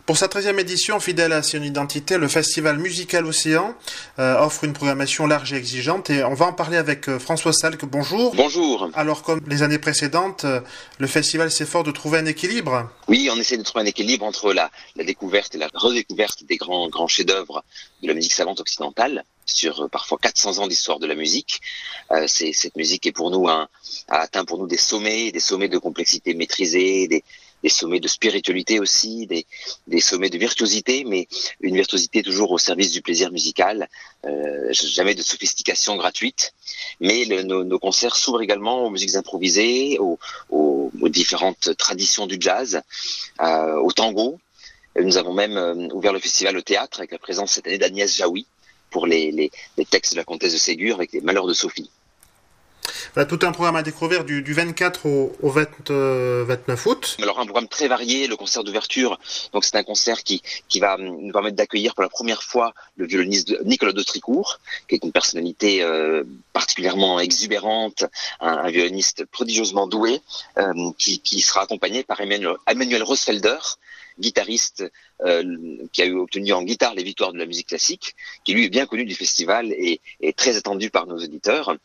Pour sa 13e édition, fidèle à son identité, le Festival Musical Océan offre une programmation large et exigeante et on va en parler avec François Salk. Bonjour. Bonjour. Alors comme les années précédentes, le festival s'efforce de trouver un équilibre. Oui, on essaie de trouver un équilibre entre la découverte et la redécouverte des grands chefs-d'œuvre de la musique savante occidentale sur parfois 400 ans d'histoire de la musique. Cette musique est pour nous a atteint pour nous des sommets de complexité maîtrisée, des sommets de spiritualité aussi, des sommets de virtuosité, mais une virtuosité toujours au service du plaisir musical, jamais de sophistication gratuite. Mais nos concerts s'ouvrent également aux musiques improvisées, aux différentes traditions du jazz, au tango. Nous avons même ouvert le festival au théâtre avec la présence cette année d'Agnès Jaoui pour les textes de la comtesse de Ségur avec les Malheurs de Sophie. Voilà, tout un programme à découvrir du 24 au 29 août. Alors un programme très varié, le concert d'ouverture, donc c'est un concert qui va nous permettre d'accueillir pour la première fois le violoniste Nicolas d'Autricourt, qui est une personnalité particulièrement exubérante, un violoniste prodigieusement doué, qui sera accompagné par Emmanuel Rosfelder, guitariste qui a obtenu en guitare les victoires de la musique classique, qui lui est bien connu du festival et très attendu par nos auditeurs.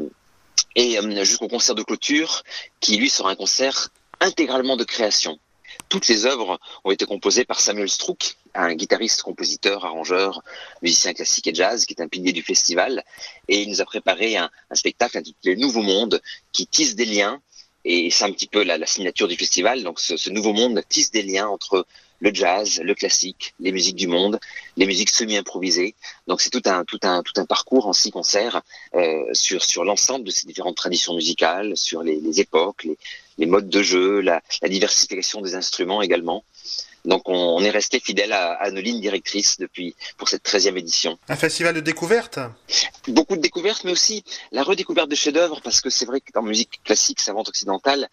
Et jusqu'au concert de clôture, qui lui sera un concert intégralement de création. Toutes les œuvres ont été composées par Samuel Strouk, un guitariste, compositeur, arrangeur, musicien classique et jazz, qui est un pilier du festival. Et il nous a préparé un spectacle intitulé Nouveau Monde, qui tisse des liens. Et c'est un petit peu la signature du festival. Donc ce nouveau monde tisse des liens entre le jazz, le classique, les musiques du monde, les musiques semi-improvisées. Donc c'est tout un parcours en 6 concerts sur l'ensemble de ces différentes traditions musicales, sur les époques, les modes de jeu, la diversification des instruments également. Donc on est resté fidèle à nos lignes directrices pour cette 13e édition. Un festival de découverte ? Beaucoup de découvertes, mais aussi la redécouverte de chefs-d'œuvre, parce que c'est vrai que dans la musique classique, savante occidentale,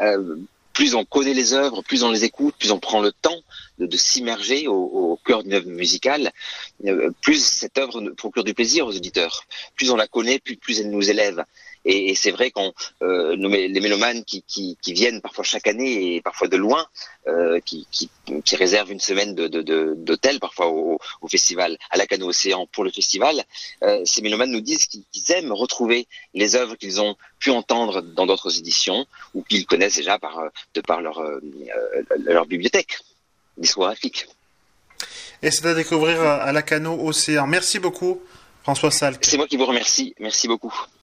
plus on connaît les œuvres, plus on les écoute, plus on prend le temps de s'immerger au cœur d'une œuvre musicale, plus cette œuvre procure du plaisir aux auditeurs. Plus on la connaît, plus elle nous élève. Et c'est vrai qu'on les mélomanes qui viennent parfois chaque année et parfois de loin, qui réservent une semaine d'hôtel parfois au festival, à Lacano Océan pour le festival, ces mélomanes nous disent qu'ils aiment retrouver les œuvres qu'ils ont pu entendre dans d'autres éditions ou qu'ils connaissent déjà de par leur bibliothèque discographique. Et c'est à découvrir à Lacano Océan. Merci beaucoup, François Salk. C'est moi qui vous remercie. Merci beaucoup.